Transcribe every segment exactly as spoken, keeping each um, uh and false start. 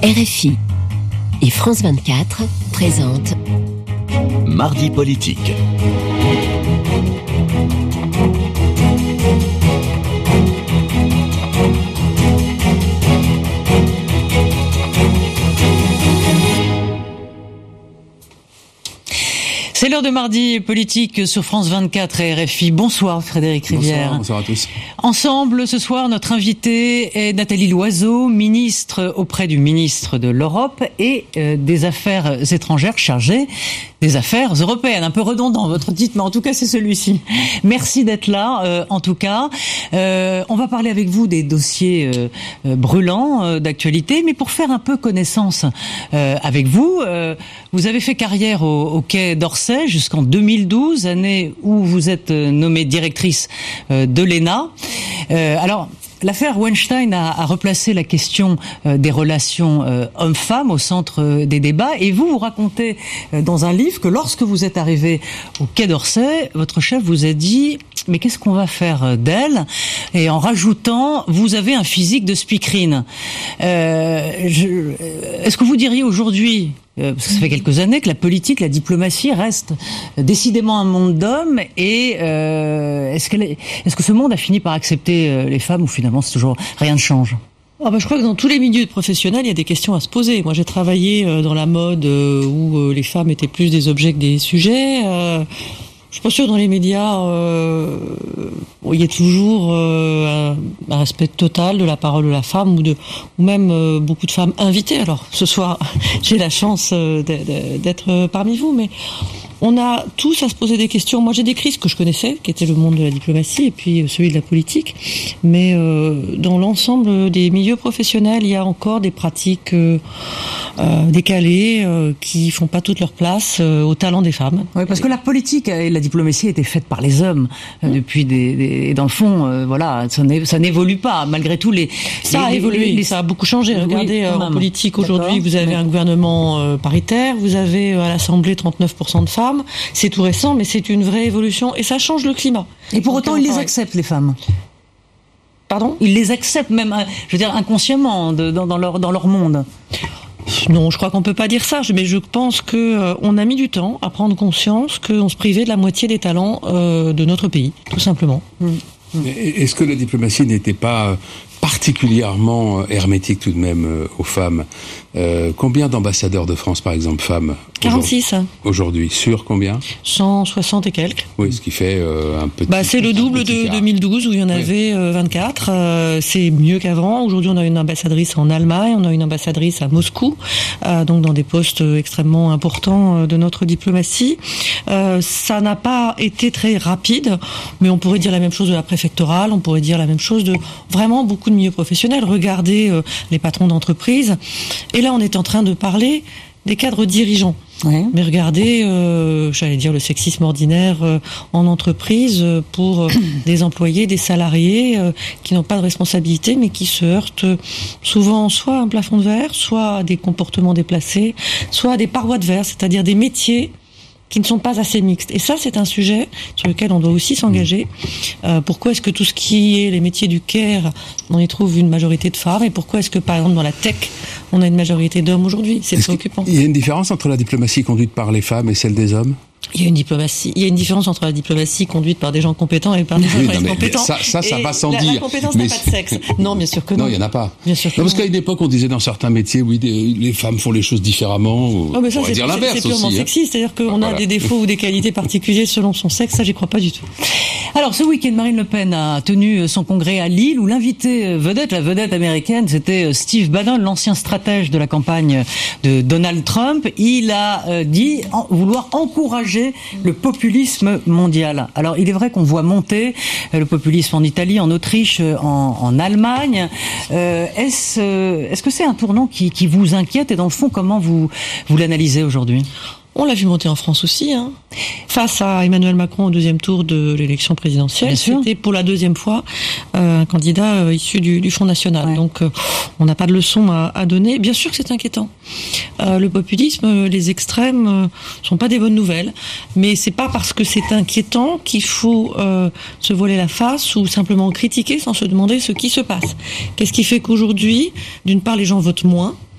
R F I et France vingt-quatre présentent Mardi politique. C'est l'heure de Mardi politique sur France vingt-quatre et R F I. Bonsoir Frédéric Rivière. Bonsoir, bonsoir à tous. Ensemble, ce soir, notre invitée est Nathalie Loiseau, ministre auprès du ministre de l'Europe et euh, des Affaires étrangères, chargée des Affaires européennes. Un peu redondant votre titre, mais en tout cas c'est celui-ci. Merci d'être là, euh, en tout cas. Euh, on va parler avec vous des dossiers euh, euh, brûlants euh, d'actualité, mais pour faire un peu connaissance euh, avec vous, euh, vous avez fait carrière au, au Quai d'Orsay jusqu'en deux mille douze, année où vous êtes nommée directrice euh, de l'E N A. Euh, alors, l'affaire Weinstein a, a replacé la question euh, des relations euh, hommes-femmes au centre euh, des débats. Et vous, vous racontez euh, dans un livre que lorsque vous êtes arrivé au Quai d'Orsay, votre chef vous a dit « Mais qu'est-ce qu'on va faire d'elle ?» Et en rajoutant « Vous avez un physique de speakerine. Euh, » Est-ce que vous diriez aujourd'hui, euh, parce que ça fait quelques années que la politique, la diplomatie reste décidément un monde d'hommes, et euh, est-ce, qu'elle est, est-ce que ce monde a fini par accepter euh, les femmes, ou finalement c'est toujours rien ne change? Ah bah je crois que dans tous les milieux professionnels, il y a des questions à se poser. Moi, j'ai travaillé euh, dans la mode euh, où euh, les femmes étaient plus des objets que des sujets. Euh, je suis pas sûre dans les médias euh, où il y a toujours euh, un, un respect total de la parole de la femme, ou de ou même euh, beaucoup de femmes invitées. Alors ce soir, j'ai la chance euh, de, de, d'être parmi vous, mais on a tous à se poser des questions. Moi, j'ai décrit ce que je connaissais, qui était le monde de la diplomatie, et puis celui de la politique. Mais euh, dans l'ensemble des milieux professionnels, il y a encore des pratiques euh, euh, décalées euh, qui font pas toute leur place euh, au talent des femmes. Oui, parce que la politique et la diplomatie étaient faites par les hommes euh, mmh. depuis des, des. Et dans le fond, euh, voilà, ça, ça n'évolue pas. Malgré tout, les. Ça les, a évolué. Les, les... Ça a beaucoup changé. Regardez, oui, euh, en politique aujourd'hui, vous avez oui. un gouvernement euh, paritaire. Vous avez euh, à l'Assemblée trente-neuf pour cent de femmes. C'est tout récent, mais c'est une vraie évolution et ça change le climat. Et pour autant, ils les acceptent, les femmes. Pardon ? Ils les acceptent même, je veux dire, inconsciemment, de, dans, dans, leur, dans leur monde. Non, je crois qu'on peut pas dire ça, mais je pense que euh, on a mis du temps à prendre conscience qu'on se privait de la moitié des talents euh, de notre pays, tout simplement. Mmh. Mmh. Est-ce que la diplomatie n'était pas particulièrement hermétique tout de même euh, aux femmes? euh, Combien d'ambassadeurs de France, par exemple, femmes quarante-six. Aujourd'hui, sur combien? cent soixante et quelques. Oui, ce qui fait euh, un petit... Bah, c'est le double de deux mille douze où il y en avait oui. euh, vingt-quatre. Euh, c'est mieux qu'avant. Aujourd'hui, on a une ambassadrice en Allemagne, on a une ambassadrice à Moscou, euh, donc dans des postes extrêmement importants euh, de notre diplomatie. Euh, ça n'a pas été très rapide, mais on pourrait dire la même chose de la préfectorale, on pourrait dire la même chose de vraiment beaucoup de milieux professionnels. Regardez euh, les patrons d'entreprise. Et là, on est en train de parler des cadres dirigeants. Oui. Mais regardez, euh, j'allais dire le sexisme ordinaire euh, en entreprise euh, pour euh, des employés, des salariés euh, qui n'ont pas de responsabilité, mais qui se heurtent euh, souvent soit à un plafond de verre, soit à des comportements déplacés, soit à des parois de verre, c'est-à-dire des métiers qui ne sont pas assez mixtes. Et ça, c'est un sujet sur lequel on doit aussi s'engager. Euh, pourquoi est-ce que tout ce qui est les métiers du care, on y trouve une majorité de femmes, et pourquoi est-ce que, par exemple, dans la tech, on a une majorité d'hommes aujourd'hui? C'est est-ce préoccupant. Il y a une différence entre la diplomatie conduite par les femmes et celle des hommes? Il y a une diplomatie, il y a une différence entre la diplomatie conduite par des gens compétents et par des gens oui, non, mais, incompétents. Ça, ça, ça va sans la, dire. La compétence mais n'a pas de sexe. Non, bien sûr que non. Non, il y en a pas. Bien sûr que non, non. Parce qu'à une époque, on disait dans certains métiers, oui, des, les femmes font les choses différemment. Oh, mais ça, on va c'est, dire l'inverse c'est purement aussi, sexiste, hein. C'est-à-dire qu'on voilà. a des défauts ou des qualités particulières selon son sexe. Ça, j'y crois pas du tout. Alors, ce week-end, Marine Le Pen a tenu son congrès à Lille, où l'invité vedette, la vedette américaine, c'était Steve Bannon, l'ancien stratège de la campagne de Donald Trump. Il a dit vouloir encourager le populisme mondial. Alors, il est vrai qu'on voit monter le populisme en Italie, en Autriche, en, en Allemagne. Euh, est-ce, est-ce que c'est un tournant qui, qui vous inquiète, et dans le fond, comment vous, vous l'analysez aujourd'hui ? On l'a vu monter en France aussi, hein. Face à Emmanuel Macron au deuxième tour de l'élection présidentielle. C'était pour la deuxième fois euh, un candidat euh, issu du, du Front National. Ouais. Donc euh, on n'a pas de leçon à, à donner. Bien sûr que c'est inquiétant. Euh, le populisme, les extrêmes euh, sont pas des bonnes nouvelles, mais c'est pas parce que c'est inquiétant qu'il faut euh, se voiler la face ou simplement critiquer sans se demander ce qui se passe. Qu'est-ce qui fait qu'aujourd'hui, d'une part, les gens votent moins?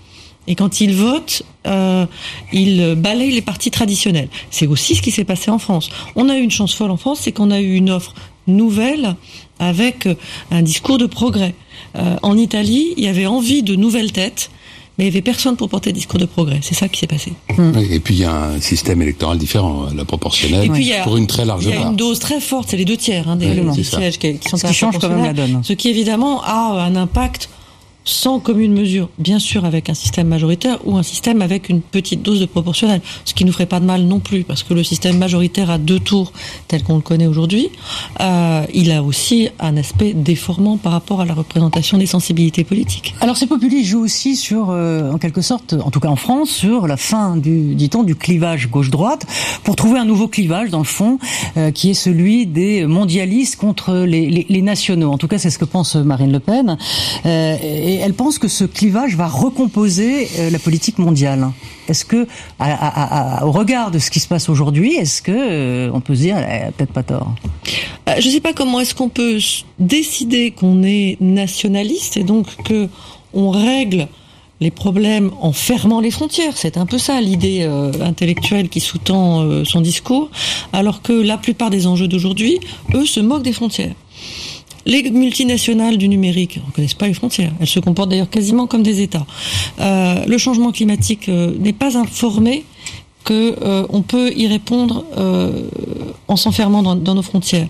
Et quand ils votent, euh, ils balayent les partis traditionnels. C'est aussi ce qui s'est passé en France. On a eu une chance folle en France, c'est qu'on a eu une offre nouvelle avec un discours de progrès. Euh, en Italie, il y avait envie de nouvelles têtes, mais il n'y avait personne pour porter le discours de progrès. C'est ça qui s'est passé. Oui, et puis il y a un système électoral différent, la proportionnelle, et puis, il y a, pour une très large part. Il y a une dose très forte, c'est les deux tiers hein, des, oui, des sièges qui, qui sont ce qui change quand même la donne. Ce qui évidemment a un impact sans commune mesure, bien sûr avec un système majoritaire ou un système avec une petite dose de proportionnel, ce qui nous ferait pas de mal non plus, parce que le système majoritaire à deux tours, tel qu'on le connaît aujourd'hui, euh, il a aussi un aspect déformant par rapport à la représentation des sensibilités politiques. Alors ces populistes jouent aussi sur, euh, en quelque sorte, en tout cas en France, sur la fin du, dit-on, du clivage gauche-droite, pour trouver un nouveau clivage, dans le fond, euh, qui est celui des mondialistes contre les, les, les nationaux. En tout cas, c'est ce que pense Marine Le Pen. Euh, et Et elle pense que ce clivage va recomposer euh, la politique mondiale. Est-ce que, à, à, à, au regard de ce qui se passe aujourd'hui, est-ce que euh, on peut se dire, elle a peut-être pas tort? euh, Je ne sais pas comment est-ce qu'on peut décider qu'on est nationaliste et donc que on règle les problèmes en fermant les frontières. C'est un peu ça l'idée euh, intellectuelle qui sous-tend euh, son discours, alors que la plupart des enjeux d'aujourd'hui, eux, se moquent des frontières. Les multinationales du numérique ne reconnaissent pas les frontières. Elles se comportent d'ailleurs quasiment comme des États. Euh, le changement climatique euh, n'est pas informé que euh, on peut y répondre euh, en s'enfermant dans, dans nos frontières.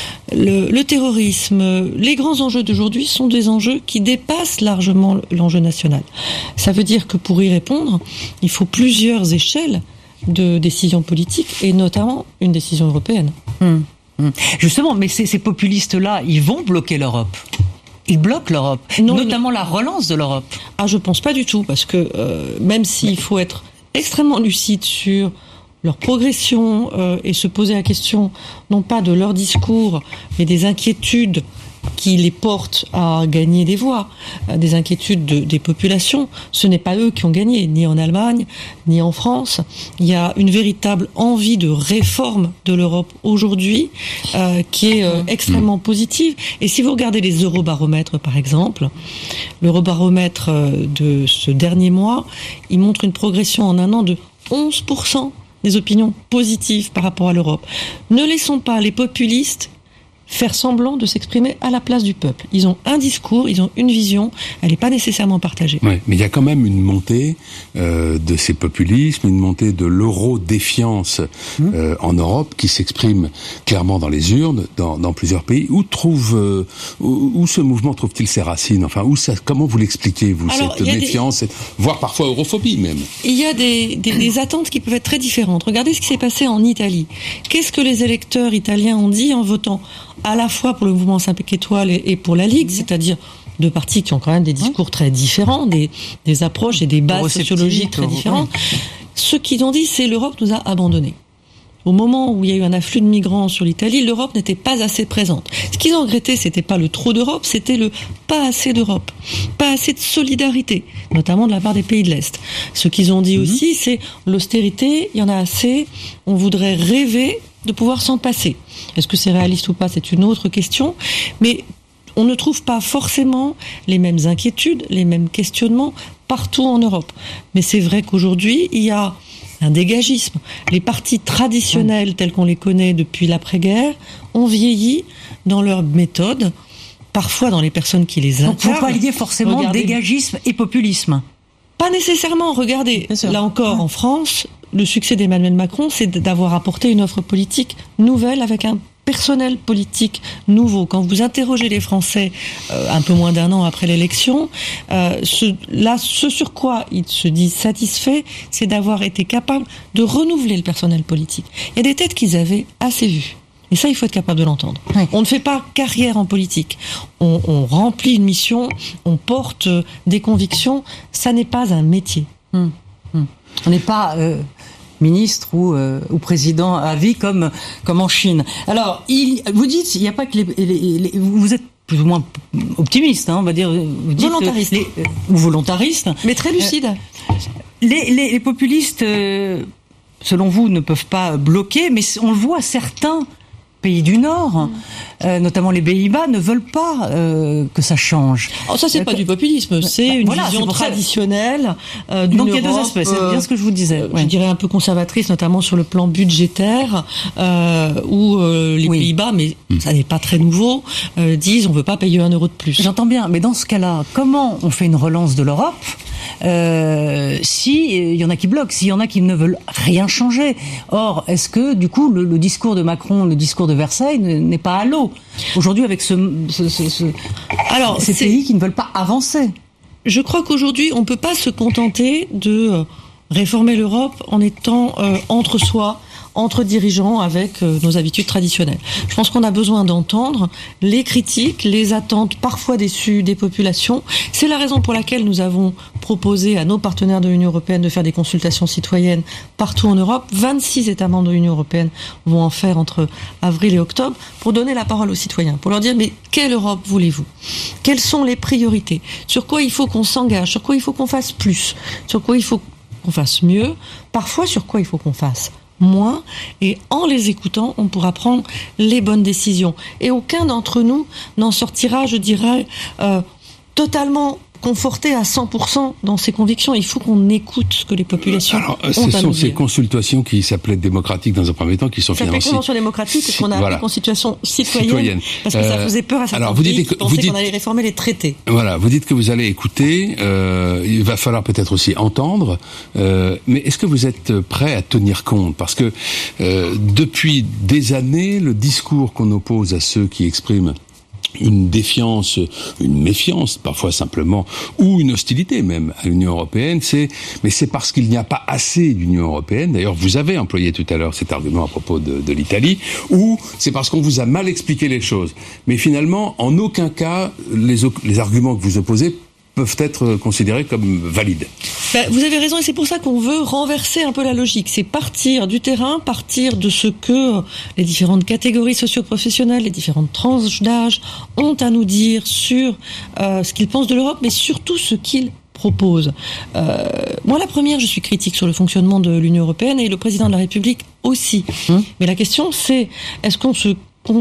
Le, le terrorisme, les grands enjeux d'aujourd'hui sont des enjeux qui dépassent largement l'enjeu national. Ça veut dire que pour y répondre, il faut plusieurs échelles de décisions politiques et notamment une décision européenne. Hum. Justement, mais ces, ces populistes-là, ils vont bloquer l'Europe. Ils bloquent l'Europe, non, notamment la relance de l'Europe. Ah, je pense pas du tout, parce que euh, même s'il faut être extrêmement lucide sur leur progression euh, et se poser la question, non pas de leur discours, mais des inquiétudes qui les portent à gagner des voix, des inquiétudes de, des populations. Ce n'est pas eux qui ont gagné, ni en Allemagne, ni en France. Il y a une véritable envie de réforme de l'Europe aujourd'hui euh, qui est euh, extrêmement positive. Et si vous regardez les eurobaromètres, par exemple, l'eurobaromètre de ce dernier mois, il montre une progression en un an de onze pour cent des opinions positives par rapport à l'Europe. Ne laissons pas les populistes faire semblant de s'exprimer à la place du peuple. Ils ont un discours, ils ont une vision, elle n'est pas nécessairement partagée. Oui, mais il y a quand même une montée euh, de ces populismes, une montée de l'euro-défiance euh, en Europe qui s'exprime clairement dans les urnes, dans, dans plusieurs pays. Où trouve, euh, où, où ce mouvement trouve-t-il ses racines? Enfin, où ça, comment vous l'expliquez, vous, Alors, cette méfiance, des... cette, voire parfois europhobie même? Il y a des, des, des attentes qui peuvent être très différentes. Regardez ce qui s'est passé en Italie. Qu'est-ce que les électeurs italiens ont dit en votant à la fois pour le mouvement cinq étoiles et pour la Ligue, c'est-à-dire deux partis qui ont quand même des discours très différents, des, des approches et des bases sociologiques très différentes. Ce qu'ils ont dit, c'est l'Europe nous a abandonnés. Au moment où il y a eu un afflux de migrants sur l'Italie, l'Europe n'était pas assez présente. Ce qu'ils ont regretté, c'était pas le trop d'Europe, c'était le pas assez d'Europe, pas assez de solidarité, notamment de la part des pays de l'Est. Ce qu'ils ont dit mmh. aussi, c'est l'austérité, il y en a assez, on voudrait rêver de pouvoir s'en passer. Est-ce que c'est réaliste ou pas, c'est une autre question, mais on ne trouve pas forcément les mêmes inquiétudes, les mêmes questionnements partout en Europe. Mais c'est vrai qu'aujourd'hui, il y a un dégagisme. Les partis traditionnels, tels qu'on les connaît depuis l'après-guerre, ont vieilli dans leur méthode, parfois dans les personnes qui les incarnent. Donc, il ne faut pas lier forcément Regardez... dégagisme et populisme. Pas nécessairement. Regardez, là encore, ouais. en France, le succès d'Emmanuel Macron, c'est d'avoir apporté une offre politique nouvelle avec un personnel politique nouveau. Quand vous interrogez les Français euh, un peu moins d'un an après l'élection, euh, ce, là, ce sur quoi ils se disent satisfaits, c'est d'avoir été capable de renouveler le personnel politique. Il y a des têtes qu'ils avaient assez vues. Et ça, il faut être capable de l'entendre. Oui. On ne fait pas carrière en politique. On, on remplit une mission, on porte des convictions. Ça n'est pas un métier. Hum, hum. On n'est pas euh, ministre ou, euh, ou président à vie comme comme en Chine. Alors, il, vous dites, il n'y a pas que les, les, les, vous êtes plus ou moins optimiste, hein, on va dire. Vous dites, volontariste. Les, euh, ou volontariste, mais très lucide. Euh, les, les, les populistes, euh, selon vous, ne peuvent pas bloquer, mais on le voit, certains pays du Nord, euh, notamment les Pays-Bas, ne veulent pas euh, que ça change. Alors ça, c'est euh, pas que... du populisme, c'est bah, une voilà, vision traditionnelle euh, d'une Donc Europe, il y a deux aspects, c'est bien ce que je vous disais. Euh, ouais. Je dirais un peu conservatrice, notamment sur le plan budgétaire, euh, où euh, les oui. Pays-Bas, mais mmh. ça n'est pas très nouveau, euh, disent on veut pas payer un euro de plus. J'entends bien, mais dans ce cas-là, comment on fait une relance de l'Europe Euh, si il y en a qui bloquent, s'il y en a qui ne veulent rien changer. Or, est-ce que du coup le, le discours de Macron, le discours de Versailles n'est pas à l'eau aujourd'hui avec ce, ce, ce, ce alors ces pays qui ne veulent pas avancer? Je crois qu'aujourd'hui on peut pas se contenter de réformer l'Europe en étant euh, entre soi, entre dirigeants avec euh, nos habitudes traditionnelles. Je pense qu'on a besoin d'entendre les critiques, les attentes parfois déçues des populations. C'est la raison pour laquelle nous avons proposé à nos partenaires de l'Union européenne de faire des consultations citoyennes partout en Europe. vingt-six États membres de l'Union européenne vont en faire entre avril et octobre pour donner la parole aux citoyens, pour leur dire mais quelle Europe voulez-vous ? Quelles sont les priorités ? Sur quoi il faut qu'on s'engage ? Sur quoi il faut qu'on fasse plus ? Sur quoi il faut qu'on fasse mieux ? Parfois sur quoi il faut qu'on fasse moins, et en les écoutant, on pourra prendre les bonnes décisions. Et aucun d'entre nous n'en sortira, je dirais, euh, totalement conforté à cent pour cent dans ses convictions. Il faut qu'on écoute ce que les populations Alors, ont ce à nous sont dire. ces consultations qui s'appelaient démocratiques dans un premier temps, qui sont ça financées. Ça s'appelle convention démocratique, ce qu'on a voilà. appelé consultation citoyenne, citoyenne, parce que euh, ça faisait peur à certains alors, vous pays dites que, qui pensaient vous dites, qu'on allait réformer les traités. Voilà, vous dites que vous allez écouter, euh, il va falloir peut-être aussi entendre, euh, mais est-ce que vous êtes prêt à tenir compte ? Parce que euh, depuis des années, le discours qu'on oppose à ceux qui expriment une défiance, une méfiance, parfois simplement, ou une hostilité même à l'Union européenne, c'est, mais c'est parce qu'il n'y a pas assez d'Union européenne. D'ailleurs, vous avez employé tout à l'heure cet argument à propos de, de l'Italie, ou c'est parce qu'on vous a mal expliqué les choses. Mais finalement, en aucun cas, les, les arguments que vous opposez peuvent être considérés comme valides. Ben, vous avez raison, et c'est pour ça qu'on veut renverser un peu la logique. C'est partir du terrain, partir de ce que les différentes catégories socio-professionnelles, les différentes tranches d'âge ont à nous dire sur euh, ce qu'ils pensent de l'Europe, mais surtout ce qu'ils proposent. Euh, moi, la première, je suis critique sur le fonctionnement de l'Union européenne, et le président de la République aussi. Hum. Mais la question, c'est est-ce qu'on se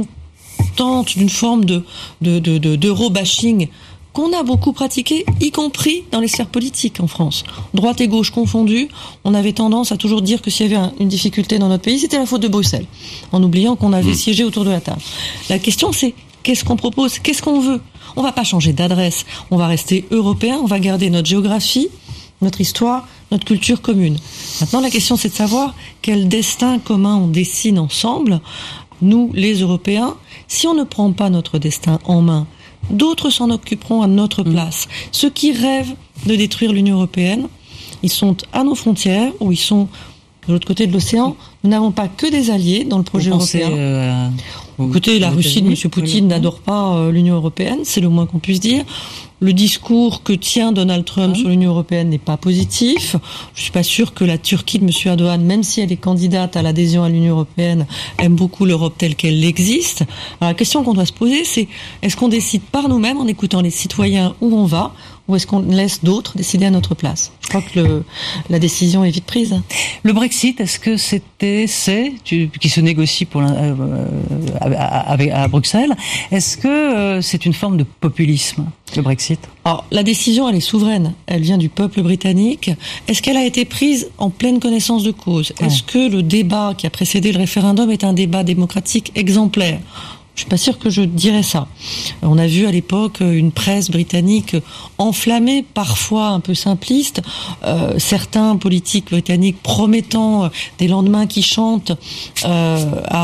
contente d'une forme de, de, de, de, d'euro-bashing qu'on a beaucoup pratiqué, y compris dans les sphères politiques en France. Droite et gauche confondues, on avait tendance à toujours dire que s'il y avait un, une difficulté dans notre pays, c'était la faute de Bruxelles, en oubliant qu'on avait mmh. siégé autour de la table. La question, c'est qu'est-ce qu'on propose ? Qu'est-ce qu'on veut ? On va pas changer d'adresse, on va rester européen, on va garder notre géographie, notre histoire, notre culture commune. Maintenant, la question, c'est de savoir quel destin commun on dessine ensemble, nous, les Européens. Si on ne prend pas notre destin en main, d'autres s'en occuperont à notre place. Mmh. Ceux qui rêvent de détruire l'Union européenne, ils sont à nos frontières, ou ils sont de l'autre côté de l'océan. Nous n'avons pas que des alliés dans le projet Vous pensez, européen. Euh, Écoutez, la Russie de M. Poutine oui. n'adore pas euh, l'Union européenne, c'est le moins qu'on puisse dire. Le discours que tient Donald Trump mmh. sur l'Union européenne n'est pas positif. Je suis pas sûre que la Turquie de M. Erdogan, même si elle est candidate à l'adhésion à l'Union européenne, aime beaucoup l'Europe telle qu'elle existe. Alors, la question qu'on doit se poser, c'est est-ce qu'on décide par nous-mêmes en écoutant les citoyens où on va, ou est-ce qu'on laisse d'autres décider à notre place ? Je crois que le, la décision est vite prise. Le Brexit, est-ce que c'était, c'est, tu, qui se négocie pour euh, à, à, à Bruxelles, est-ce que euh, c'est une forme de populisme, le Brexit ? Alors, la décision, elle est souveraine. Elle vient du peuple britannique. Est-ce qu'elle a été prise en pleine connaissance de cause ? Ouais. Est-ce que le débat qui a précédé le référendum est un débat démocratique exemplaire ? Je suis pas sûre que je dirais ça. On a vu à l'époque une presse britannique enflammée, parfois un peu simpliste, euh, certains politiques britanniques promettant des lendemains qui chantent euh,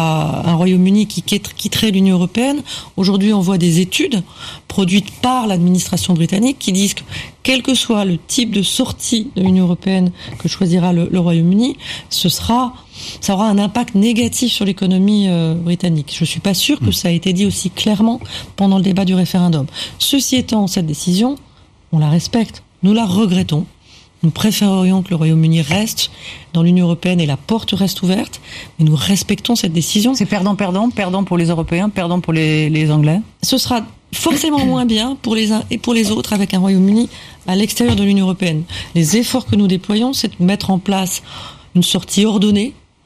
à un Royaume-Uni qui quitterait l'Union européenne. Aujourd'hui, on voit des études produites par l'administration britannique qui disent que quel que soit le type de sortie de l'Union européenne que choisira le, le Royaume-Uni, ce sera ça aura un impact négatif sur l'économie euh, britannique. Je suis pas sûre que ça a été dit aussi clairement pendant le débat du référendum. Ceci étant, cette décision, on la respecte. Nous la regrettons. Nous préférerions que le Royaume-Uni reste dans l'Union européenne et la porte reste ouverte, mais nous respectons cette décision. C'est perdant-perdant, perdant pour les Européens, perdant pour les, les Anglais. Ce sera forcément moins bien pour les uns et pour les autres avec un Royaume-Uni à l'extérieur de l'Union européenne. Les efforts que nous déployons, c'est de mettre en place une sortie ordonnée,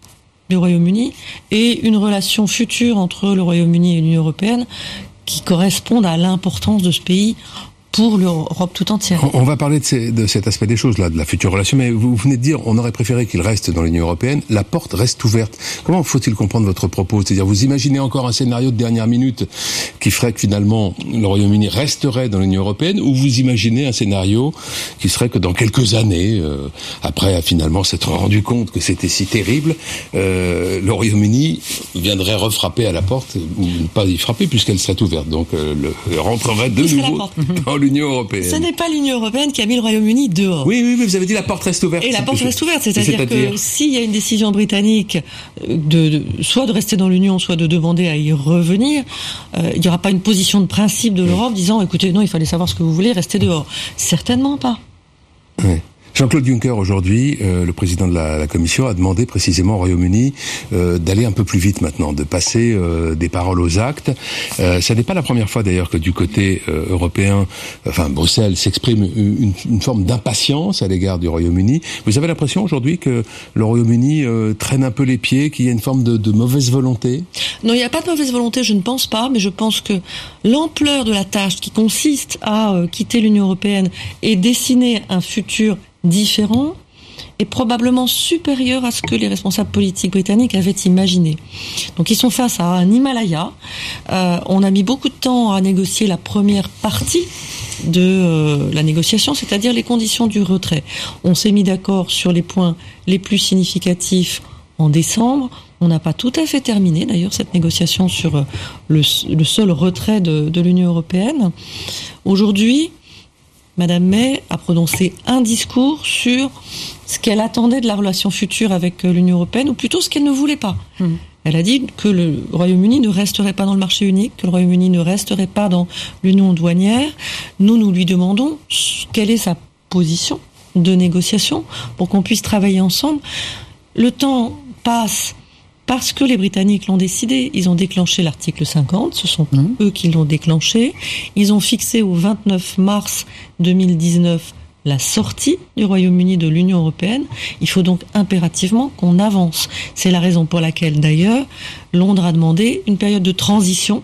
du Royaume-Uni et une relation future entre le Royaume-Uni et l'Union européenne qui correspondent à l'importance de ce pays pour l'Europe tout entière. On va parler de, ces, de cet aspect des choses, là, de la future relation, mais vous venez de dire, on aurait préféré qu'il reste dans l'Union européenne, la porte reste ouverte. Comment faut-il comprendre votre propos? C'est-à-dire, vous imaginez encore un scénario de dernière minute qui ferait que finalement, le Royaume-Uni resterait dans l'Union européenne, ou vous imaginez un scénario qui serait que dans quelques années, euh, après finalement s'être rendu compte que c'était si terrible, euh, le Royaume-Uni viendrait refrapper à la porte, ou ne pas y frapper puisqu'elle serait ouverte, donc euh, le, rentrerait de nouveau dans l'Union européenne. Ce n'est pas l'Union européenne qui a mis le Royaume-Uni dehors. Oui, oui, mais vous avez dit la porte reste ouverte. Et la porte reste ouverte, c'est-à-dire, c'est-à-dire que s'il y a une décision britannique de, de soit de rester dans l'Union, soit de demander à y revenir, euh, il n'y aura pas une position de principe de l'Europe disant, écoutez, non, il fallait savoir ce que vous voulez, restez dehors. Certainement pas. Oui. Jean-Claude Juncker, aujourd'hui, euh, le président de la, la Commission, a demandé précisément au Royaume-Uni euh, d'aller un peu plus vite maintenant, de passer euh, des paroles aux actes. Euh, ça n'est pas la première fois d'ailleurs que du côté euh, européen, enfin Bruxelles, s'exprime une, une forme d'impatience à l'égard du Royaume-Uni. Vous avez l'impression aujourd'hui que le Royaume-Uni euh, traîne un peu les pieds, qu'il y a une forme de, de mauvaise volonté? Non, il n'y a pas de mauvaise volonté, je ne pense pas, mais je pense que l'ampleur de la tâche qui consiste à euh, quitter l'Union européenne et dessiner un futur différent est probablement supérieur à ce que les responsables politiques britanniques avaient imaginé. Donc ils sont face à un Himalaya. Euh, on a mis beaucoup de temps à négocier la première partie de euh, la négociation, c'est-à-dire les conditions du retrait. On s'est mis d'accord sur les points les plus significatifs en décembre. On n'a pas tout à fait terminé, d'ailleurs, cette négociation sur le, le seul retrait de, de l'Union européenne. Aujourd'hui, Madame May a prononcé un discours sur ce qu'elle attendait de la relation future avec l'Union européenne, ou plutôt ce qu'elle ne voulait pas. Mmh. Elle a dit que le Royaume-Uni ne resterait pas dans le marché unique, que le Royaume-Uni ne resterait pas dans l'union douanière. Nous, nous lui demandons quelle est sa position de négociation pour qu'on puisse travailler ensemble. Le temps passe parce que les Britanniques l'ont décidé. Ils ont déclenché l'article cinquante, ce sont mmh. eux qui l'ont déclenché. Ils ont fixé au vingt-neuf mars deux mille dix-neuf la sortie du Royaume-Uni de l'Union européenne. Il faut donc impérativement qu'on avance. C'est la raison pour laquelle, d'ailleurs, Londres a demandé une période de transition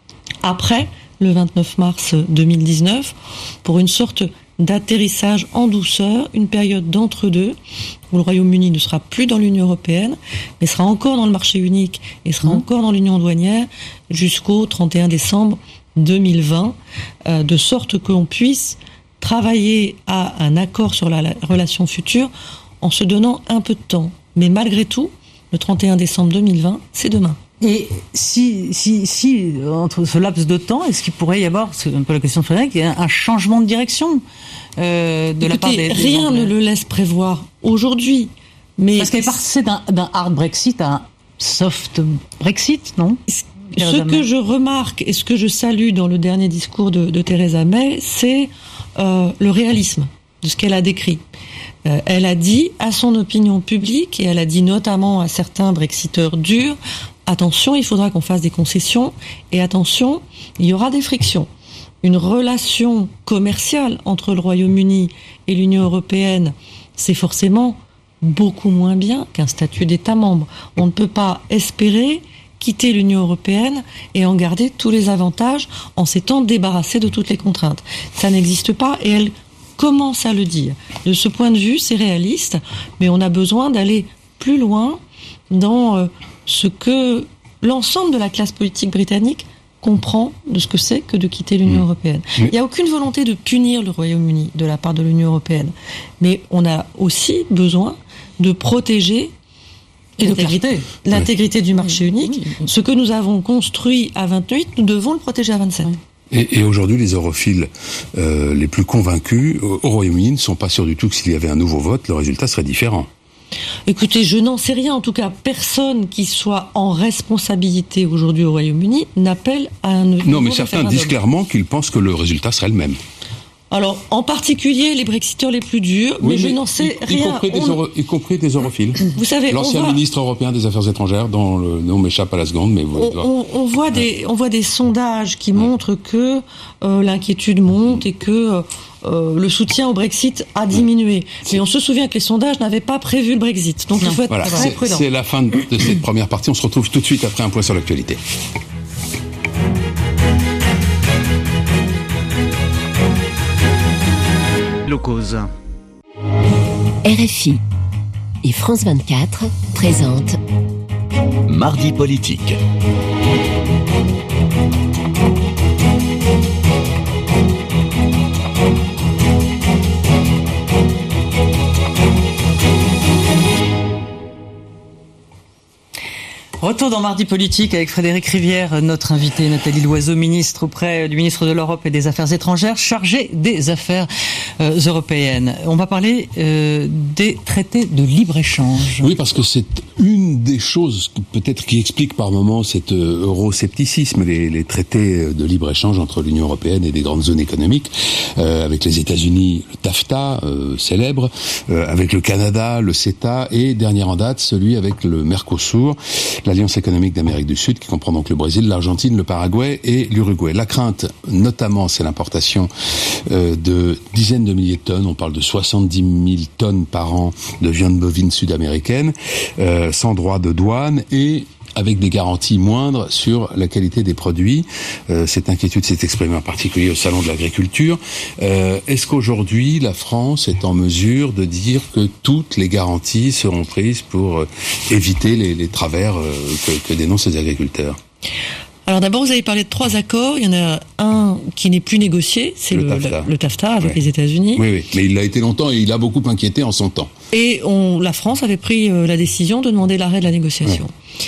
après le vingt-neuf mars deux mille dix-neuf pour une sorte d'atterrissage en douceur, une période d'entre-deux où le Royaume-Uni ne sera plus dans l'Union européenne, mais sera encore dans le marché unique et sera mmh. encore dans l'union douanière jusqu'au trente et un décembre deux mille vingt, euh, de sorte qu'on puisse travailler à un accord sur la, la relation future en se donnant un peu de temps. Mais malgré tout, le trente et un décembre deux mille vingt, c'est demain. Et si, si, si, entre ce laps de temps, est-ce qu'il pourrait y avoir, c'est un peu la question de Frédéric, un changement de direction euh, de Écoutez, la part des, des rien Anglais. ne le laisse prévoir aujourd'hui. Mais parce qu'elle est passée d'un, d'un hard Brexit à un soft Brexit, non? Ce que je remarque et ce que je salue dans le dernier discours de, de Theresa May, c'est euh, le réalisme de ce qu'elle a décrit. Euh, elle a dit à son opinion publique, et elle a dit notamment à certains Brexiteurs durs, attention, il faudra qu'on fasse des concessions, et attention, il y aura des frictions. Une relation commerciale entre le Royaume-Uni et l'Union européenne, c'est forcément beaucoup moins bien qu'un statut d'État membre. On ne peut pas espérer quitter l'Union européenne et en garder tous les avantages en s'étant débarrassé de toutes les contraintes. Ça n'existe pas, et elle commence à le dire. De ce point de vue, c'est réaliste, mais on a besoin d'aller plus loin dans euh, ce que l'ensemble de la classe politique britannique comprend de ce que c'est que de quitter l'Union mmh. européenne. Il n'y a aucune volonté de punir le Royaume-Uni de la part de l'Union européenne, mais on a aussi besoin de protéger et l'intégrité, l'intégrité du marché unique. Mmh. Ce que nous avons construit à vingt-huit, nous devons le protéger à vingt-sept. Mmh. Et, et aujourd'hui, les europhiles euh, les plus convaincus au, au Royaume-Uni ne sont pas sûrs du tout que s'il y avait un nouveau vote, le résultat serait différent. Écoutez, je n'en sais rien. En tout cas, personne qui soit en responsabilité aujourd'hui au Royaume-Uni n'appelle à un nouveau Non, mais référendum. certains disent clairement qu'ils pensent que le résultat serait le même. Alors, en particulier les Brexiteurs les plus durs, oui, mais, mais je n'en sais y, y rien. Compris des on... euro, y compris des europhiles. Vous savez, l'ancien voit... ministre européen des Affaires étrangères, dont le nom m'échappe à la seconde, mais vous... on, on, on voit ouais. des, on voit des sondages qui ouais. montrent que euh, l'inquiétude monte et que euh, le soutien au Brexit a diminué. Mais on se souvient que les sondages n'avaient pas prévu le Brexit, donc non. il faut être voilà, très c'est, prudent. C'est la fin de cette première partie. On se retrouve tout de suite après un point sur l'actualité. Cause. R F I et France vingt-quatre présentent Mardi politique. Retour dans Mardi politique avec Frédéric Rivière, notre invité, Nathalie Loiseau, ministre auprès du ministre de l'Europe et des Affaires étrangères, chargée des affaires euh, européennes. On va parler euh, des traités de libre-échange. Oui, parce que c'est une des choses peut-être qui explique par moments cet euh, euroscepticisme, les, les traités de libre-échange entre l'Union européenne et des grandes zones économiques, euh, avec les États-Unis, le TAFTA, euh, célèbre, euh, avec le Canada, le CETA, et dernier en date, celui avec le Mercosur, l'Alliance économique d'Amérique du Sud, qui comprend donc le Brésil, l'Argentine, le Paraguay et l'Uruguay. La crainte, notamment, c'est l'importation euh, de dizaines de milliers de tonnes, on parle de soixante-dix mille tonnes par an de viande bovine sud-américaine, euh, sans droit de douane et avec des garanties moindres sur la qualité des produits. Euh, cette inquiétude s'est exprimée en particulier au Salon de l'Agriculture. Euh, est-ce qu'aujourd'hui, la France est en mesure de dire que toutes les garanties seront prises pour euh, éviter les, les travers euh, que, que dénoncent les agriculteurs ? Alors d'abord, vous avez parlé de trois accords. Il y en a un qui n'est plus négocié, c'est le, le, TAFTA. le, le TAFTA avec ouais. les États-Unis. Oui, oui, mais il l'a été longtemps et il a beaucoup inquiété en son temps. Et on, la France avait pris euh, la décision de demander l'arrêt de la négociation. Ouais.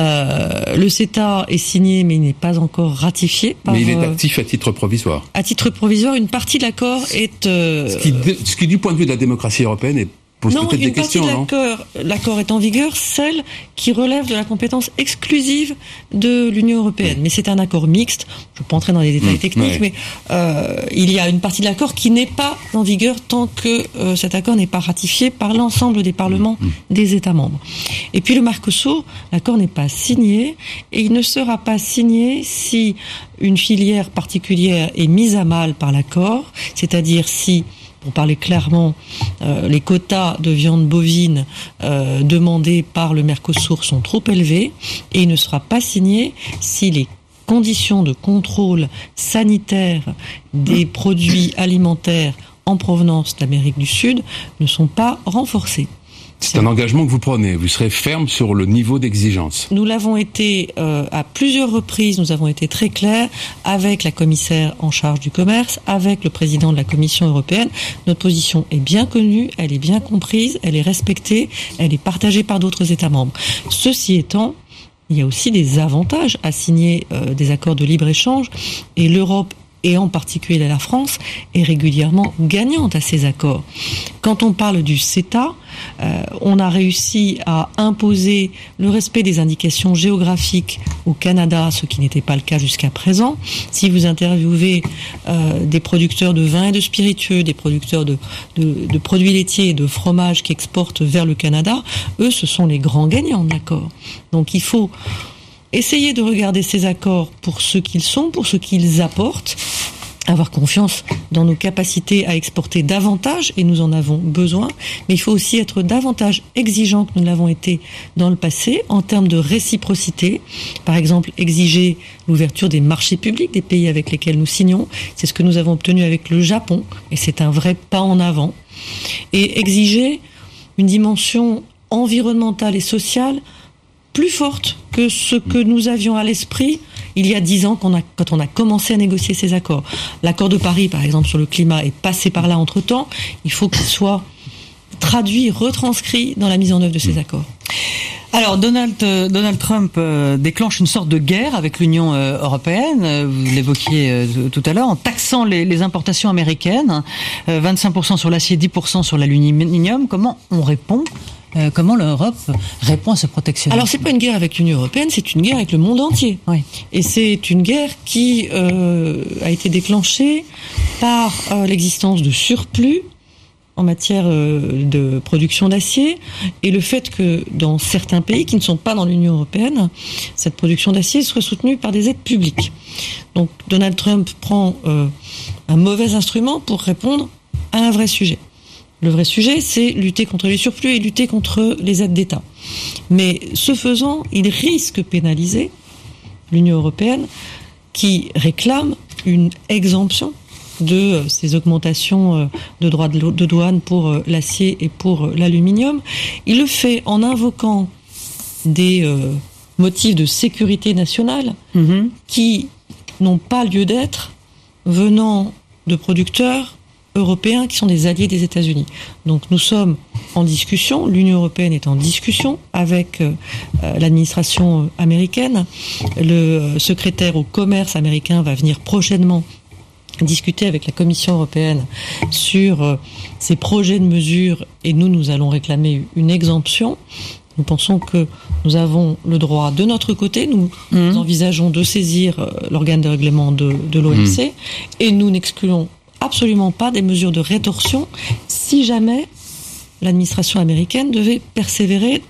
Euh, le CETA est signé, mais il n'est pas encore ratifié. Par, mais il est actif à titre provisoire. À titre provisoire, une partie de l'accord est... Euh, ce, qui, ce qui, du point de vue de la démocratie européenne, est pose non, peut-être une des questions, partie de l'accord, l'accord est en vigueur, celle qui relève de la compétence exclusive de l'Union européenne. Mmh. Mais c'est un accord mixte. Je ne vais pas entrer dans les détails mmh. techniques, ouais. mais euh, il y a une partie de l'accord qui n'est pas en vigueur tant que euh, cet accord n'est pas ratifié par l'ensemble des parlements mmh. des États membres. Et puis le Mercosur, l'accord n'est pas signé et il ne sera pas signé si une filière particulière est mise à mal par l'accord, c'est-à-dire si, pour parler clairement, euh, les quotas de viande bovine euh, demandés par le Mercosur sont trop élevés, et il ne sera pas signé si les conditions de contrôle sanitaire des produits alimentaires en provenance d'Amérique du Sud ne sont pas renforcées. C'est un engagement que vous prenez. Vous serez ferme sur le niveau d'exigence. Nous l'avons été euh, à plusieurs reprises. Nous avons été très clairs avec la commissaire en charge du commerce, avec le président de la Commission européenne. Notre position est bien connue, elle est bien comprise, elle est respectée, elle est partagée par d'autres États membres. Ceci étant, il y a aussi des avantages à signer euh, des accords de libre-échange, et l'Europe, et en particulier la France, est régulièrement gagnante à ces accords. Quand on parle du CETA, euh, on a réussi à imposer le respect des indications géographiques au Canada, ce qui n'était pas le cas jusqu'à présent. Si vous interviewez euh, des producteurs de vins et de spiritueux, des producteurs de, de, de produits laitiers et de fromages qui exportent vers le Canada, eux, ce sont les grands gagnants de l'accord. Donc il faut essayer de regarder ces accords pour ce qu'ils sont, pour ce qu'ils apportent, avoir confiance dans nos capacités à exporter davantage, et nous en avons besoin, mais il faut aussi être davantage exigeant que nous l'avons été dans le passé en termes de réciprocité. Par exemple, exiger l'ouverture des marchés publics des pays avec lesquels nous signons. C'est ce que nous avons obtenu avec le Japon, et c'est un vrai pas en avant. Et exiger une dimension environnementale et sociale plus forte que ce que nous avions à l'esprit il y a dix ans quand on a, quand on a commencé à négocier ces accords. L'accord de Paris, par exemple, sur le climat est passé par là entre-temps. Il faut qu'il soit traduit, retranscrit dans la mise en œuvre de ces accords. Alors, Donald, euh, Donald Trump euh, déclenche une sorte de guerre avec l'Union euh, européenne, vous l'évoquiez euh, tout à l'heure, en taxant les, les importations américaines, euh, vingt-cinq pour cent sur l'acier, dix pour cent sur l'aluminium. Comment on répond ? euh, comment l'Europe répond à ce protectionnisme? Alors c'est pas une guerre avec l'Union européenne, c'est une guerre avec le monde entier. Oui. Et c'est une guerre qui euh, a été déclenchée par euh, l'existence de surplus en matière euh, de production d'acier et le fait que dans certains pays qui ne sont pas dans l'Union européenne, cette production d'acier soit soutenue par des aides publiques. Donc Donald Trump prend euh, un mauvais instrument pour répondre à un vrai sujet. Le vrai sujet, c'est lutter contre les surplus et lutter contre les aides d'État. Mais ce faisant, il risque de pénaliser l'Union européenne qui réclame une exemption de ces augmentations de droits de douane pour l'acier et pour l'aluminium. Il le fait en invoquant des euh, motifs de sécurité nationale mmh. qui n'ont pas lieu d'être venant de producteurs européens qui sont des alliés des États-Unis. Donc nous sommes en discussion, l'Union européenne est en discussion avec euh, l'administration américaine. Le secrétaire au commerce américain va venir prochainement discuter avec la Commission européenne sur euh, ces projets de mesures et nous, nous allons réclamer une exemption. Nous pensons que nous avons le droit de notre côté, nous, mmh. nous envisageons de saisir euh, l'organe de règlement de, de l'O M C mmh. et nous n'excluons absolument pas des mesures de rétorsion si jamais l'administration américaine devait persévérer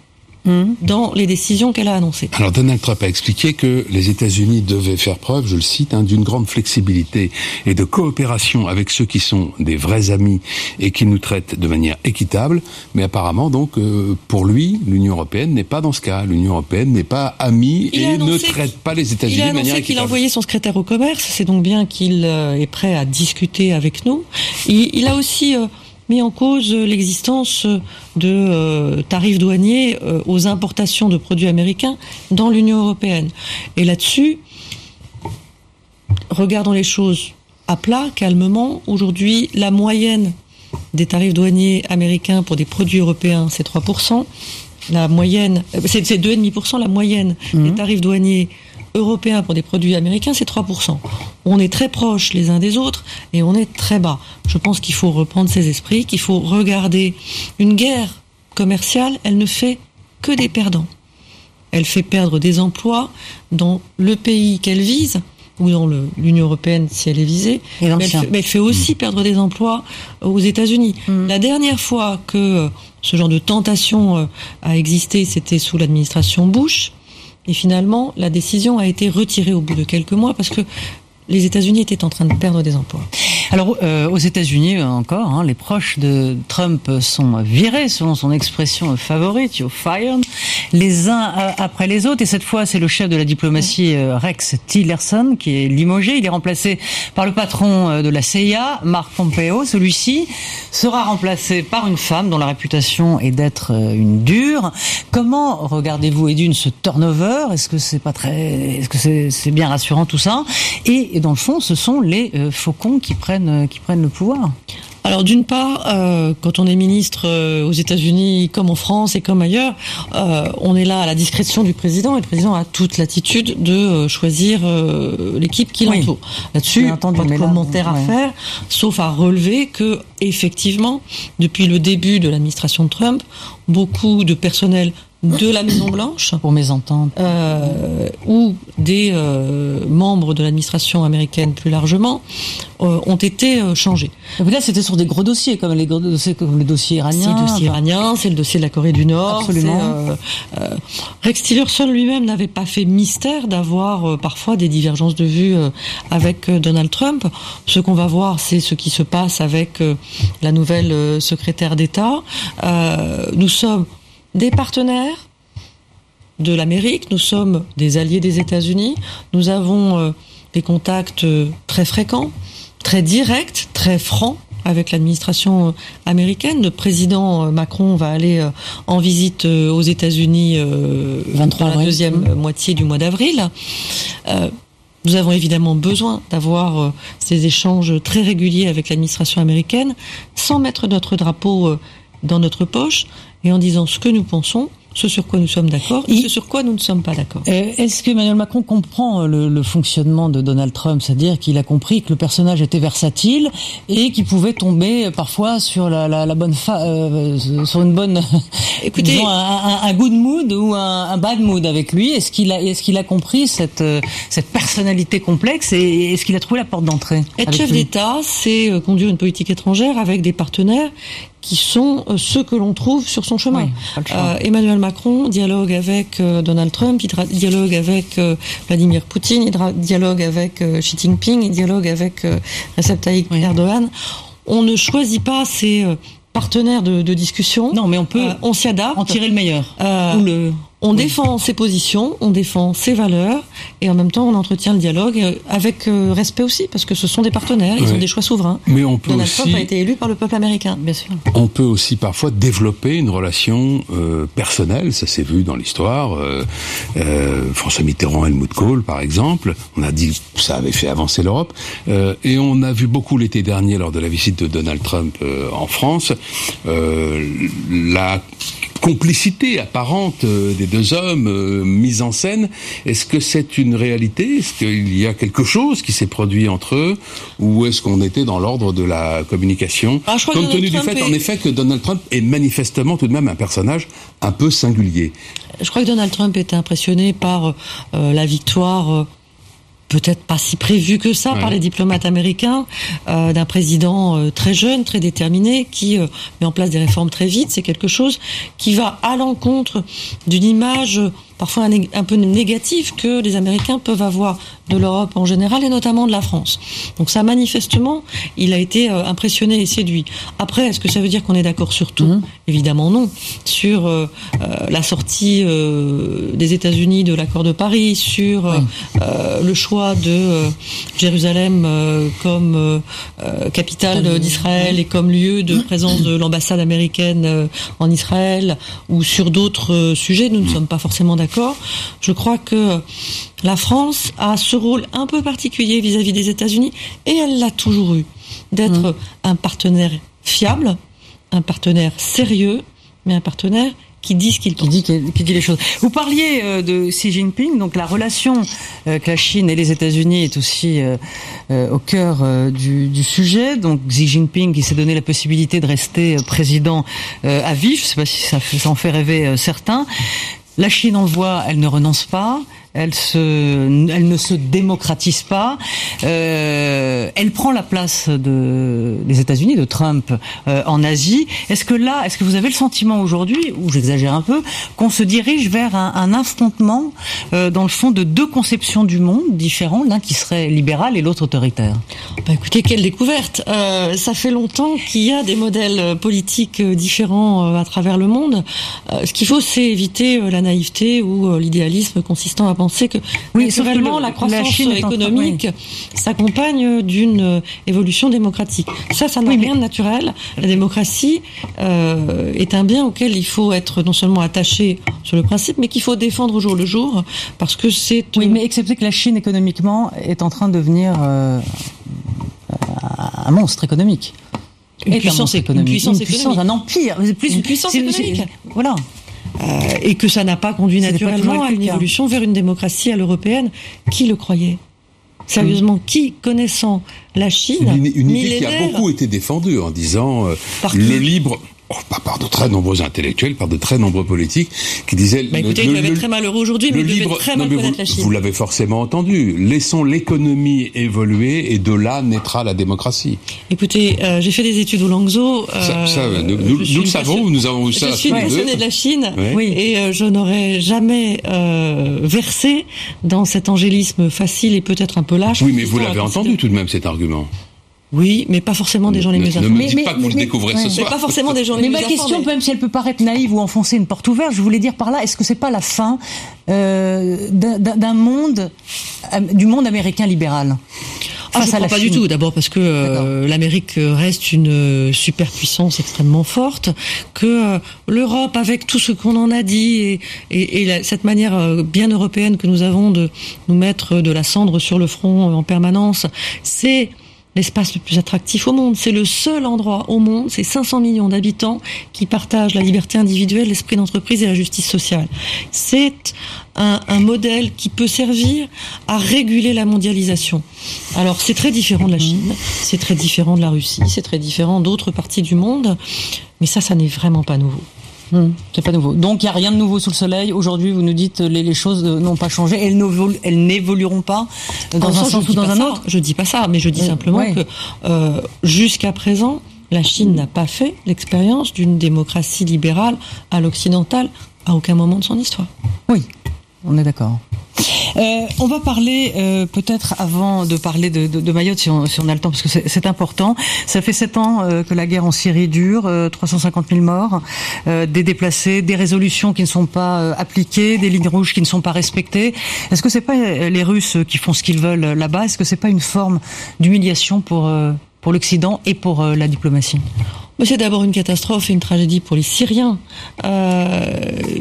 dans les décisions qu'elle a annoncées. Alors Donald Trump a expliqué que les États-Unis devaient faire preuve, je le cite, hein, d'une grande flexibilité et de coopération avec ceux qui sont des vrais amis et qui nous traitent de manière équitable. Mais apparemment, donc, euh, pour lui, l'Union européenne n'est pas dans ce cas. L'Union européenne n'est pas amie il et ne traite pas les États-Unis de manière équitable. Il a annoncé qu'il a envoyé son secrétaire au commerce. C'est donc bien qu'il euh, est prêt à discuter avec nous. Il, il a aussi euh, mis en cause l'existence de euh, tarifs douaniers euh, aux importations de produits américains dans l'Union européenne. Et là-dessus, regardons les choses à plat, calmement. Aujourd'hui, la moyenne des tarifs douaniers américains pour des produits européens, c'est trois pour cent. La moyenne, c'est, c'est deux virgule cinq pour cent. La moyenne mmh. des tarifs douaniers européens pour des produits américains, c'est trois pour cent. On est très proches les uns des autres et on est très bas. Je pense qu'il faut reprendre ses esprits, qu'il faut regarder une guerre commerciale, elle ne fait que des perdants. Elle fait perdre des emplois dans le pays qu'elle vise, ou dans le, l'Union européenne si elle est visée, mais elle, fait, mais elle fait aussi perdre des emplois aux États-Unis. Mmh. La dernière fois que ce genre de tentation a existé, c'était sous l'administration Bush. Et finalement, la décision a été retirée au bout de quelques mois parce que les États-Unis étaient en train de perdre des emplois. Alors, euh, aux États-Unis encore, hein, les proches de Trump sont virés, selon son expression favorite, you're fired, les uns après les autres. Et cette fois, c'est le chef de la diplomatie, euh, Rex Tillerson, qui est limogé. Il est remplacé par le patron de la C I A, Mark Pompeo. Celui-ci sera remplacé par une femme dont la réputation est d'être une dure. Comment regardez-vous, Edune, ce turnover? Est-ce que c'est pas très, est-ce que c'est, c'est bien rassurant tout ça? Et dans le fond, ce sont les euh, faucons qui prennent qui prennent le pouvoir. Alors d'une part, euh, quand on est ministre euh, aux États-Unis, comme en France et comme ailleurs, euh, on est là à la discrétion du président et le président a toute l'attitude de euh, choisir euh, l'équipe qui l'entoure. Oui. Là-dessus, pas de commentaire à ouais. faire, sauf à relever que effectivement, depuis le début de l'administration de Trump, beaucoup de personnel de la Maison-Blanche, pour mésentendre, euh, ou des euh, membres de l'administration américaine plus largement, euh, ont été euh, changés. Et là, c'était sur des gros dossiers, comme les gros dossiers, comme le dossier iranien. C'est le dossier iranien, c'est le dossier de la Corée du Nord. Absolument. Euh, euh, Rex Tillerson lui-même n'avait pas fait mystère d'avoir euh, parfois des divergences de vues euh, avec euh, Donald Trump. Ce qu'on va voir, c'est ce qui se passe avec euh, la nouvelle euh, secrétaire d'État. Euh, nous sommes des partenaires de l'Amérique, nous sommes des alliés des États-Unis, nous avons euh, des contacts euh, très fréquents, très directs, très francs avec l'administration euh, américaine. Le président euh, Macron va aller euh, en visite euh, aux États-Unis euh, vingt-trois dans la deuxième mmh. moitié du mois d'avril. Euh, Nous avons évidemment besoin d'avoir euh, ces échanges très réguliers avec l'administration américaine, sans mettre notre drapeau euh, dans notre poche, et en disant ce que nous pensons ce sur quoi nous sommes d'accord et ce sur quoi nous ne sommes pas d'accord. Est-ce que Emmanuel Macron comprend le, le fonctionnement de Donald Trump, c'est-à-dire qu'il a compris que le personnage était versatile et qu'il pouvait tomber parfois sur la, la, la bonne fa, euh, sur une bonne, écoutez, disons, un, un, un good mood ou un, un bad mood avec lui. Est-ce qu'il a, est-ce qu'il a compris cette cette personnalité complexe et est-ce qu'il a trouvé la porte d'entrée? Être chef lui d'État, c'est conduire une politique étrangère avec des partenaires qui sont ceux que l'on trouve sur son chemin. Oui, euh, Emmanuel Macron dialogue avec euh, Donald Trump, il dialogue avec euh, Vladimir Poutine, il dialogue avec euh, Xi Jinping, il dialogue avec euh, Recep Tayyip oui. Erdogan. On ne choisit pas ces euh, partenaires de, de discussion. Non, mais on peut euh, on s'y adapte. En tirer le meilleur. Euh, Ou le... On oui. défend ses positions, on défend ses valeurs, et en même temps on entretient le dialogue avec euh, respect aussi, parce que ce sont des partenaires, ils oui. ont des choix souverains. Mais on peut Donald aussi, Trump a été élu par le peuple américain, bien sûr. On peut aussi parfois développer une relation euh, personnelle, ça s'est vu dans l'histoire. Euh, euh, François Mitterrand et Helmut Kohl, par exemple, on a dit que ça avait fait avancer l'Europe, euh, et on a vu beaucoup l'été dernier lors de la visite de Donald Trump euh, en France, euh, la complicité apparente des deux hommes euh, mise en scène. Est-ce que c'est une réalité? Est-ce qu'il y a quelque chose qui s'est produit entre eux? Ou est-ce qu'on était dans l'ordre de la communication? ah, Compte tenu du fait, est... en effet, que Donald Trump est manifestement tout de même un personnage un peu singulier. Je crois que Donald Trump était impressionné par euh, la victoire... Euh, peut-être pas si prévu que ça ouais. par les diplomates américains, euh, d'un président euh, très jeune, très déterminé, qui euh, met en place des réformes très vite. C'est quelque chose qui va à l'encontre d'une image euh, parfois un, un peu négative que les Américains peuvent avoir de l'Europe en général et notamment de la France. Donc ça, manifestement, il a été euh, impressionné et séduit. Après, est-ce que ça veut dire qu'on est d'accord sur tout? Mmh. Évidemment non. Sur euh, euh, la sortie euh, des États-Unis de l'accord de Paris, sur euh, oui. euh, le choix de euh, Jérusalem euh, comme euh, euh, capitale euh, d'Israël et comme lieu de présence de l'ambassade américaine euh, en Israël, ou sur d'autres euh, sujets, nous ne sommes pas forcément d'accord. Je crois que la France a ce rôle un peu particulier vis-à-vis des États-Unis, et elle l'a toujours eu, d'être mmh. un partenaire fiable, un partenaire sérieux, mais un partenaire qui dit ce qu'il pense. Qui dit, qui dit les choses. Vous parliez euh, de Xi Jinping, donc la relation euh, que la Chine et les États-Unis est aussi euh, euh, au cœur euh, du, du sujet. Donc Xi Jinping qui s'est donné la possibilité de rester président euh, à vie. Je ne sais pas si ça, ça en fait rêver euh, certains. La Chine, on le voit, elle ne renonce pas. Elle se, elle ne se démocratise pas. Euh, elle prend la place de des États-Unis, de Trump euh, en Asie. Est-ce que là, est-ce que vous avez le sentiment aujourd'hui, ou j'exagère un peu, qu'on se dirige vers un, un affrontement euh, dans le fond de deux conceptions du monde différents, l'un qui serait libéral et l'autre autoritaire? Bah écoutez, quelle découverte. Euh, ça fait longtemps qu'il y a des modèles politiques différents euh, à travers le monde. Euh, ce qu'il faut, c'est éviter euh, la naïveté ou euh, l'idéalisme consistant à penser que oui, naturellement le, la croissance la économique train, oui. s'accompagne d'une évolution démocratique. Ça, ça n'a oui, rien mais... de naturel. La démocratie euh, est un bien auquel il faut être non seulement attaché sur le principe, mais qu'il faut défendre au jour le jour, parce que c'est... Oui, mais acceptez que la Chine, économiquement, est en train de devenir euh, un monstre économique. Une puissance économique. Une puissance, une puissance, un empire. Plus une puissance économique. Voilà. Euh, et que ça n'a pas conduit c'est naturellement pas à une évolution vers une démocratie à l'européenne. Qui le croyait? Sérieusement, qui, connaissant la Chine, c'est une, une idée qui a beaucoup été défendue en disant euh, le libre... Oh, pas par de très nombreux intellectuels, par de très nombreux politiques qui disaient... Bah écoutez, il devait être très malheureux aujourd'hui, mais il devait être très mal connaître vous, la Chine. Vous l'avez forcément entendu. Laissons l'économie évoluer et de là naîtra la démocratie. Écoutez, euh, j'ai fait des études au Langzhou. Euh, ça, ça, nous, nous, nous le savons, nous avons eu ça. Je suis passionnée de la Chine, oui. et euh, je n'aurais jamais euh, versé dans cet angélisme facile et peut-être un peu lâche. Oui, mais vous l'avez entendu tout de même, cet argument. Oui, mais pas forcément des gens les mieux informés. Ne me dites mais, pas que vous mais, le découvrez mais, ce soir. Mais pas forcément des gens les mieux informés. Mais ma question, même si elle peut paraître naïve ou enfoncer une porte ouverte, je voulais dire par là, est-ce que c'est pas la fin euh, d'un, d'un monde, du monde américain libéral? Ah, je ne crois pas du tout. D'abord parce que euh, l'Amérique reste une superpuissance extrêmement forte, que euh, l'Europe, avec tout ce qu'on en a dit, et, et, et la, cette manière euh, bien européenne que nous avons de nous mettre de la cendre sur le front euh, en permanence, c'est l'espace le plus attractif au monde. C'est le seul endroit au monde, c'est cinq cents millions d'habitants qui partagent la liberté individuelle, l'esprit d'entreprise et la justice sociale. C'est un, un modèle qui peut servir à réguler la mondialisation. Alors, c'est très différent de la Chine, c'est très différent de la Russie, c'est très différent d'autres parties du monde, mais ça, ça n'est vraiment pas nouveau. Hum, c'est pas nouveau. Donc il y a rien de nouveau sous le soleil. Aujourd'hui, vous nous dites les, les choses n'ont pas changé. Elles, elles n'évolueront pas dans un sens ou dans un autre. Je dis pas ça, mais je dis oui, simplement oui. que euh, jusqu'à présent, la Chine n'a pas fait l'expérience d'une démocratie libérale à l'occidental à aucun moment de son histoire. Oui, on est d'accord. Euh, on va parler euh, peut-être avant de parler de, de, de Mayotte si on, si on a le temps parce que c'est, c'est important. Ça fait sept ans euh, que la guerre en Syrie dure, euh, trois cent cinquante mille morts, euh, des déplacés, des résolutions qui ne sont pas euh, appliquées, des lignes rouges qui ne sont pas respectées. Est-ce que c'est pas les Russes qui font ce qu'ils veulent là-bas? Est-ce que c'est pas une forme d'humiliation pour euh, pour l'Occident et pour euh, la diplomatie? Mais c'est d'abord une catastrophe et une tragédie pour les Syriens. Euh,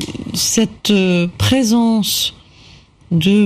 cette euh, présence de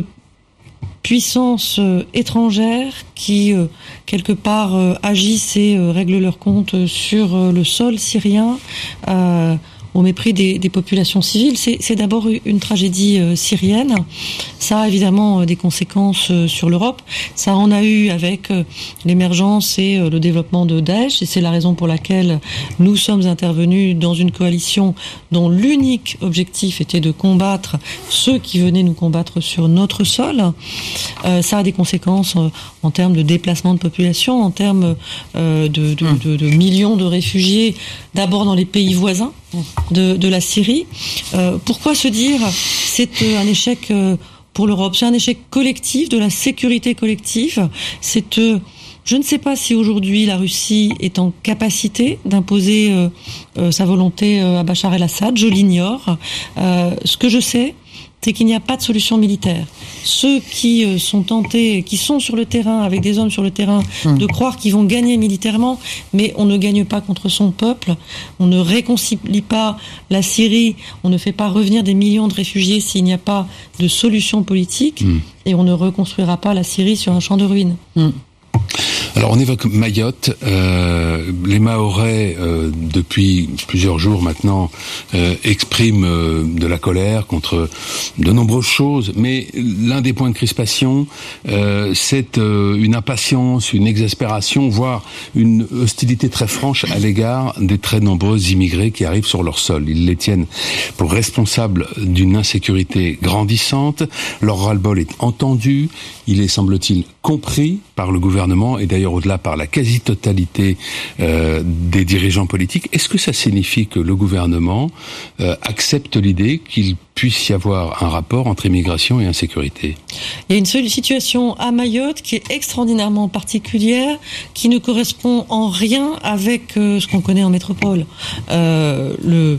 puissances euh, étrangères qui, euh, quelque part, euh, agissent et euh, règlent leurs comptes sur euh, le sol syrien, euh, au mépris des, des populations civiles. C'est, c'est d'abord une tragédie euh, syrienne. Ça a évidemment euh, des conséquences euh, sur l'Europe. Ça en a eu avec euh, l'émergence et euh, le développement de Daesh, et c'est la raison pour laquelle nous sommes intervenus dans une coalition dont l'unique objectif était de combattre ceux qui venaient nous combattre sur notre sol. Euh, ça a des conséquences euh, en termes de déplacement de population, en termes euh, de, de, de, de millions de réfugiés, d'abord dans les pays voisins de, de la Syrie. Euh, pourquoi se dire c'est euh, un échec euh, pour l'Europe? C'est un échec collectif, de la sécurité collective. C'est, euh, je ne sais pas si aujourd'hui la Russie est en capacité d'imposer euh, euh, sa volonté euh, à Bachar el-Assad. Je l'ignore. Euh, ce que je sais, c'est qu'il n'y a pas de solution militaire. Ceux qui euh, sont tentés, qui sont sur le terrain, avec des hommes sur le terrain, mmh. de croire qu'ils vont gagner militairement, mais on ne gagne pas contre son peuple, on ne réconcilie pas la Syrie, on ne fait pas revenir des millions de réfugiés s'il n'y a pas de solution politique, mmh. et on ne reconstruira pas la Syrie sur un champ de ruines. Mmh. Alors on évoque Mayotte, euh, les Mahorais euh, depuis plusieurs jours maintenant euh, expriment euh, de la colère contre de nombreuses choses, mais l'un des points de crispation, euh, c'est euh, une impatience, une exaspération, voire une hostilité très franche à l'égard des très nombreux immigrés qui arrivent sur leur sol. Ils les tiennent pour responsables d'une insécurité grandissante, leur ras-le-bol est entendu, il est semble-t-il compris par le gouvernement et d'ailleurs au-delà par la quasi-totalité euh, des dirigeants politiques. Est-ce que ça signifie que le gouvernement euh, accepte l'idée qu'il puisse y avoir un rapport entre immigration et insécurité? Il y a une seule situation à Mayotte qui est extraordinairement particulière, qui ne correspond en rien avec euh, ce qu'on connaît en métropole. Euh, le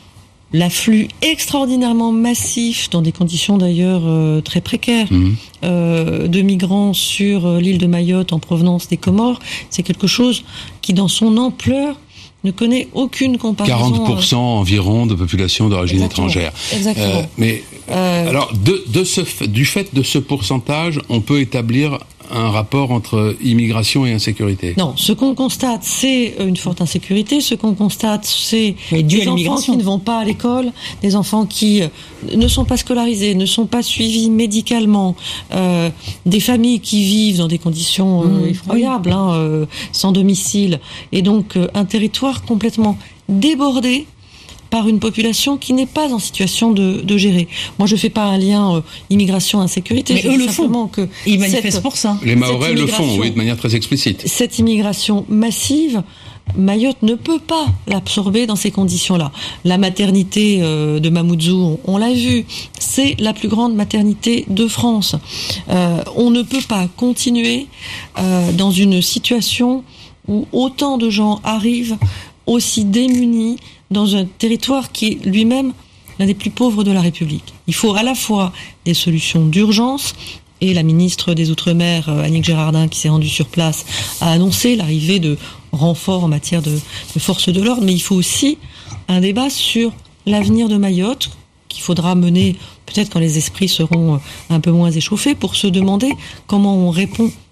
L'afflux extraordinairement massif, dans des conditions d'ailleurs euh, très précaires, mmh. euh, de migrants sur euh, l'île de Mayotte en provenance des Comores, c'est quelque chose qui, dans son ampleur, ne connaît aucune comparaison. quarante pour cent environ de population d'origine Exactement. étrangère. Exactement. Euh, mais euh... alors, de, de ce, du fait de ce pourcentage, on peut établir un rapport entre immigration et insécurité? Non, ce qu'on constate, c'est une forte insécurité. Ce qu'on constate, c'est des enfants qui ne vont pas à l'école, des enfants qui ne sont pas scolarisés, ne sont pas suivis médicalement, euh, des familles qui vivent dans des conditions euh, mmh, effroyables, oui. hein, euh, sans domicile, et donc euh, un territoire complètement débordé par une population qui n'est pas en situation de, de gérer. Moi, je fais pas un lien euh, immigration-insécurité. Mais je eux le simplement font. Que Ils manifestent pour ça. Les Mahorais le font, oui, de manière très explicite. Cette immigration massive, Mayotte ne peut pas l'absorber dans ces conditions-là. La maternité euh, de Mamoudzou, on, on l'a vu, c'est la plus grande maternité de France. Euh, on ne peut pas continuer euh, dans une situation où autant de gens arrivent aussi démunis dans un territoire qui est lui-même l'un des plus pauvres de la République. Il faut à la fois des solutions d'urgence, et la ministre des Outre-mer, Annick Girardin, qui s'est rendue sur place, a annoncé l'arrivée de renforts en matière de, de forces de l'ordre, mais il faut aussi un débat sur l'avenir de Mayotte, qu'il faudra mener peut-être quand les esprits seront un peu moins échauffés, pour se demander comment on répond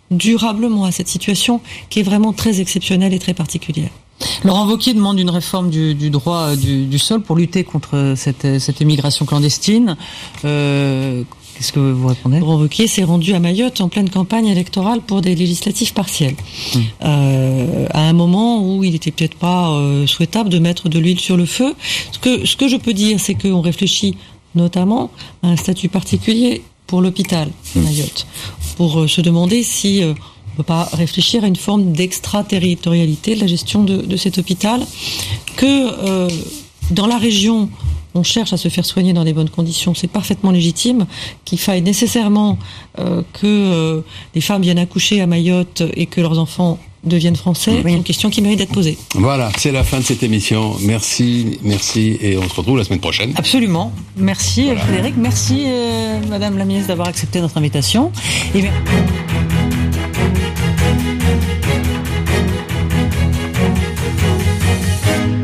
durablement à cette situation qui est vraiment très exceptionnelle et très particulière. Laurent Wauquiez demande une réforme du, du droit du, du sol pour lutter contre cette, cette émigration clandestine. Euh, qu'est-ce que vous répondez ? Laurent Wauquiez s'est rendu à Mayotte en pleine campagne électorale pour des législatives partielles. Mmh. Euh, à un moment où il n'était peut-être pas euh, souhaitable de mettre de l'huile sur le feu. Ce que, ce que je peux dire, c'est qu'on réfléchit notamment à un statut particulier pour l'hôpital de Mayotte, pour euh, se demander si... Euh, on ne peut pas réfléchir à une forme d'extraterritorialité de la gestion de, de cet hôpital, que euh, dans la région, on cherche à se faire soigner dans des bonnes conditions, c'est parfaitement légitime, qu'il faille nécessairement euh, que euh, les femmes viennent accoucher à Mayotte et que leurs enfants deviennent français, oui. C'est une question qui mérite d'être posée. Voilà, c'est la fin de cette émission. Merci, merci, et on se retrouve la semaine prochaine. Absolument. Merci voilà. Frédéric, merci euh, Madame la ministre d'avoir accepté notre invitation. Et merci.